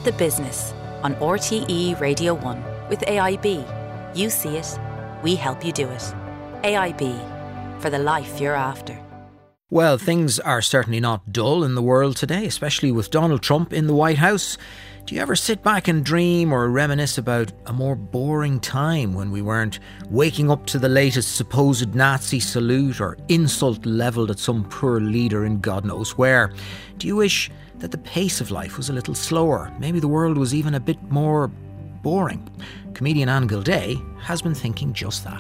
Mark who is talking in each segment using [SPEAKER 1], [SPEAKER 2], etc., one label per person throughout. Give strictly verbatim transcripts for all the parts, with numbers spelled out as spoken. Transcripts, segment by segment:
[SPEAKER 1] The Business on R T E Radio one with A I B. You see it, we help you do it. A I B, for the life you're after.
[SPEAKER 2] Well, things are certainly not dull in the world today, especially with Donald Trump in the White House. Do you ever sit back and dream or reminisce about a more boring time when we weren't waking up to the latest supposed Nazi salute or insult levelled at some poor leader in God knows where? Do you wish that the pace of life was a little slower? Maybe the world was even a bit more boring. Comedian Anne Gilday has been thinking just that.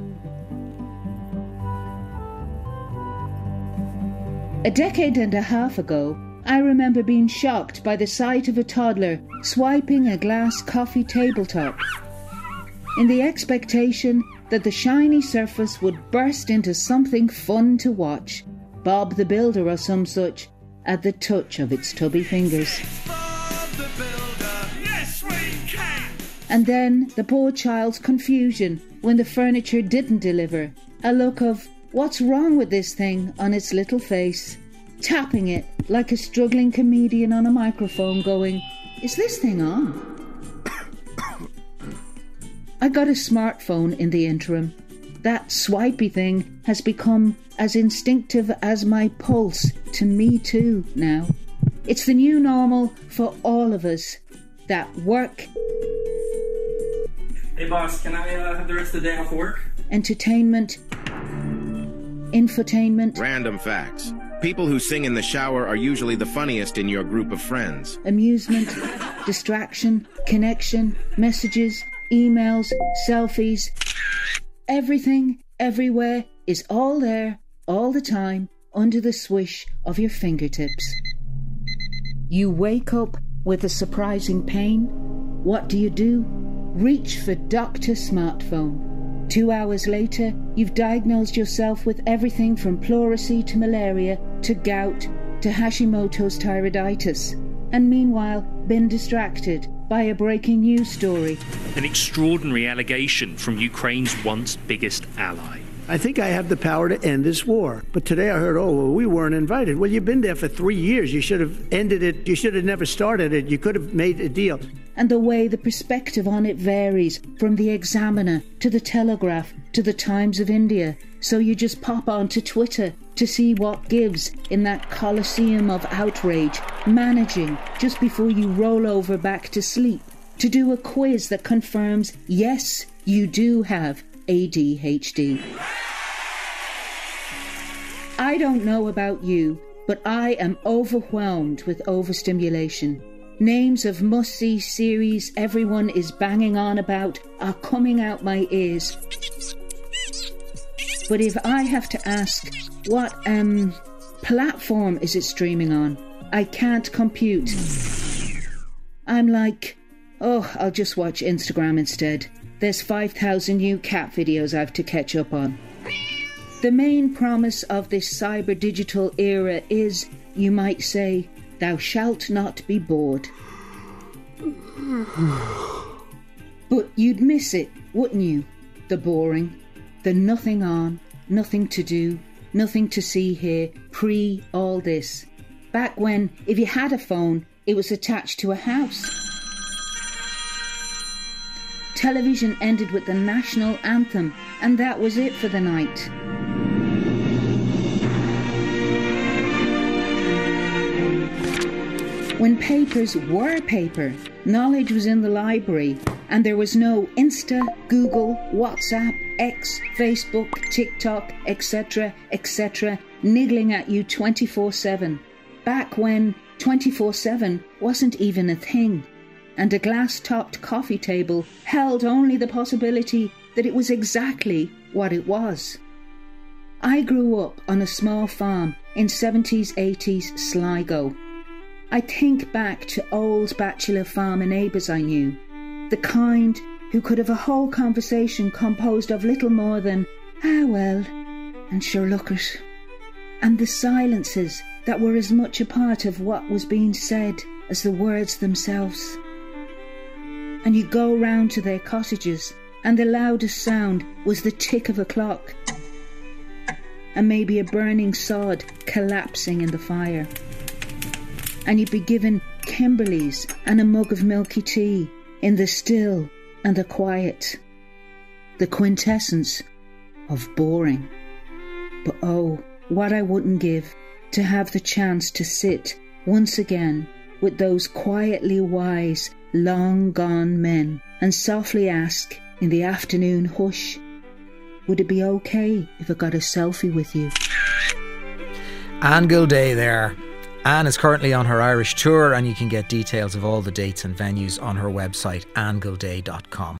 [SPEAKER 3] A decade and a half ago, I remember being shocked by the sight of a toddler swiping a glass coffee tabletop, in the expectation that the shiny surface would burst into something fun to watch, Bob the Builder or some such, at the touch of its tubby fingers.
[SPEAKER 4] Bob the Builder, yes we can!
[SPEAKER 3] And then the poor child's confusion when the furniture didn't deliver, a look of, what's wrong with this thing on its little face, tapping it like a struggling comedian on a microphone going, is this thing on? I got a smartphone in the interim. That swipey thing has become as instinctive as my pulse to me too now. It's the new normal for all of us. That work...
[SPEAKER 5] Hey boss, can I uh, have the rest of the day off work?
[SPEAKER 3] Entertainment... Infotainment.
[SPEAKER 6] Random facts. People who sing in the shower are usually the funniest in your group of friends.
[SPEAKER 3] Amusement, distraction, connection, messages, emails, selfies. Everything, everywhere, is all there, all the time, under the swish of your fingertips. You wake up with a surprising pain. What do you do? Reach for Doctor Smartphone. Two hours later, you've diagnosed yourself with everything from pleurisy to malaria to gout to Hashimoto's thyroiditis, and meanwhile been distracted by a breaking news story.
[SPEAKER 7] An extraordinary allegation from Ukraine's once biggest ally.
[SPEAKER 8] I think I have the power to end this war. But today I heard, oh, well, we weren't invited. Well, you've been there for three years. You should have ended it. You should have never started it. You could have made a deal.
[SPEAKER 3] And the way the perspective on it varies from the Examiner to the Telegraph to the Times of India. So you just pop onto Twitter to see what gives in that coliseum of outrage, managing just before you roll over back to sleep to do a quiz that confirms, yes, you do have A D H D. I don't know about you, but I am overwhelmed with overstimulation. Names of must-see series everyone is banging on about are coming out my ears. But if I have to ask, what um platform is it streaming on? I can't compute. I'm like, oh, I'll just watch Instagram instead. There's five thousand new cat videos I've to catch up on. The main promise of this cyber-digital era is, you might say, thou shalt not be bored. But you'd miss it, wouldn't you? The boring, the nothing on, nothing to do, nothing to see here, pre all this. Back when, if you had a phone, it was attached to a house. Television ended with the national anthem, and that was it for the night. When papers were paper, knowledge was in the library, and there was no Insta, Google, WhatsApp, X, Facebook, TikTok, et cetera, et cetera, niggling at you twenty-four seven. Back when twenty-four seven wasn't even a thing, and a glass-topped coffee table held only the possibility that it was exactly what it was. I grew up on a small farm in seventies eighties Sligo. I think back to old bachelor farmer neighbours I knew, the kind who could have a whole conversation composed of little more than, ah well, and sure look it, and the silences that were as much a part of what was being said as the words themselves. And you go round to their cottages, and the loudest sound was the tick of a clock, and maybe a burning sod collapsing in the fire. And you'd be given Kimberleys and a mug of milky tea in the still and the quiet. The quintessence of boring. But oh, what I wouldn't give to have the chance to sit once again with those quietly wise, long gone men and softly ask in the afternoon hush, would it be okay if I got a selfie with you?
[SPEAKER 2] Anne Gilday there. Anne is currently on her Irish tour, and you can get details of all the dates and venues on her website, anne gilday dot com.